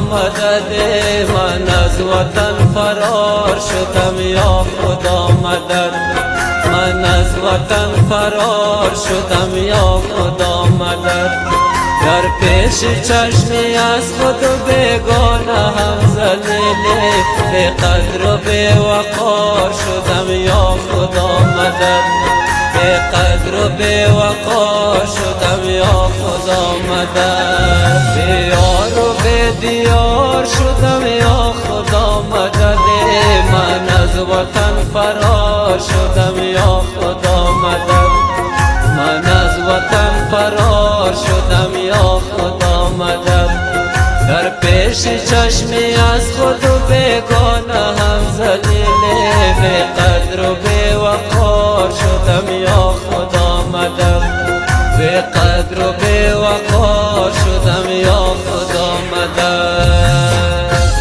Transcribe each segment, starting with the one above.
مدد، من از وطن فرار شدم یا خدا مدد، من از وطن فرار شدم یا خدا مدد. در پیش چشمی از خود و بیگانه هم ذلیله، بی قدر و بی وقار شدم یا خدا مدد، بی قدر و بی وقار شدم یا خدا مدد. بی یار و بی دیار شدم یا خدا مدد، من از وطن فرار شدم یا خدا مدد، من از وطن فرار شدم یا خدا مدد. در پیش چشمی از خود و بیگانه هم ذلیله، بی قدر و بی وقار شدم یا خدا مدد، بی قدر و بی وقار شدم یا خدا مدد.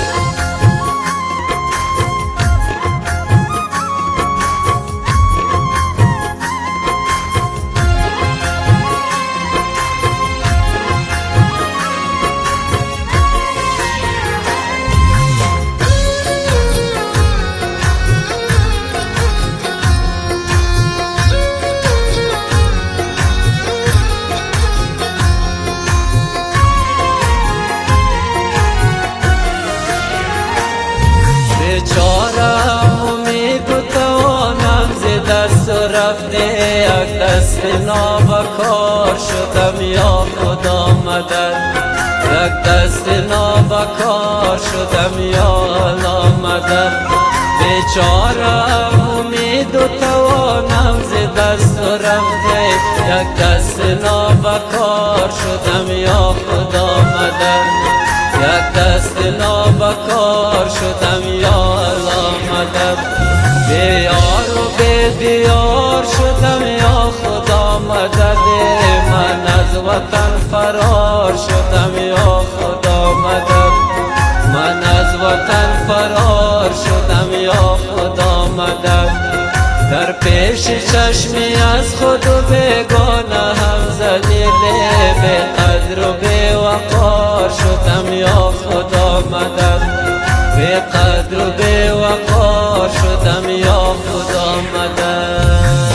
بیچارم امید و توانم ز دست رفته، یک دست نابکار شدم یا خدا مدد، یک دست نابکار شدم یا الله مدد. بیچارم امید و توانم ز دست رفته، یک دست نابکار شدم یا خدا مدد، یک دست نابکار شدم یا الله مدد. بی یار و بی دیار شدم یا خدا مدد، من از وطن فرار شدم یا خدا مدد، من از وطن فرار شدم یا خدا مدد. در پیش چشمی از خود و بیگانه هم ذلیله، بی قدر و بی وقار شدم یا خدا مدد، بی قدر و بی وقار شدم یا خدا مدد.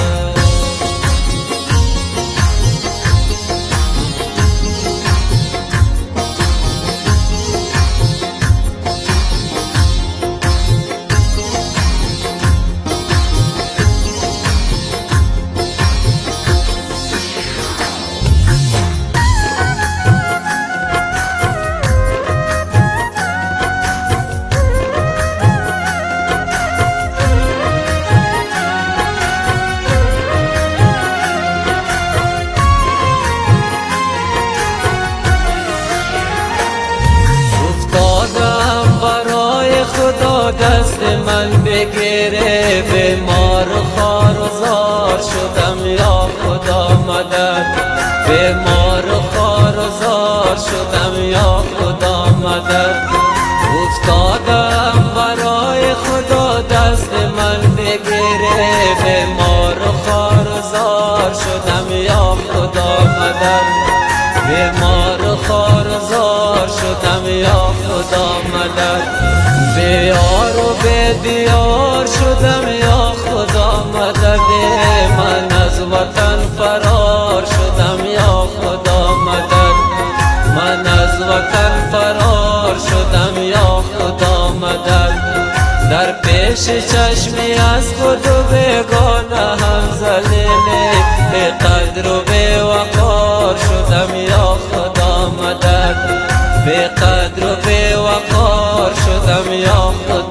خدا دست من بگیره، بیمار و خوار و زار شدم یا خدا مدد، بیمار و خوار و زار شدم یا خدا مدد. افتادم برای خدا دست من بگیره، بیمار و خوار و زار شدم یا خدا مدد، بیمار و خوار و زار شدم یا خدا مدد. بی یار و بی دیار شدم یا خدا مدد، من از وطن فرار شدم یا خدا مدد، من از وطن فرار شدم یا خدا مدد. در پیش چشمی از خود و بیگانه هم ذلیله، بی قدر و بی وقار شدم یا خدا مدد، بی قدر و بی وقار شدم یا خدا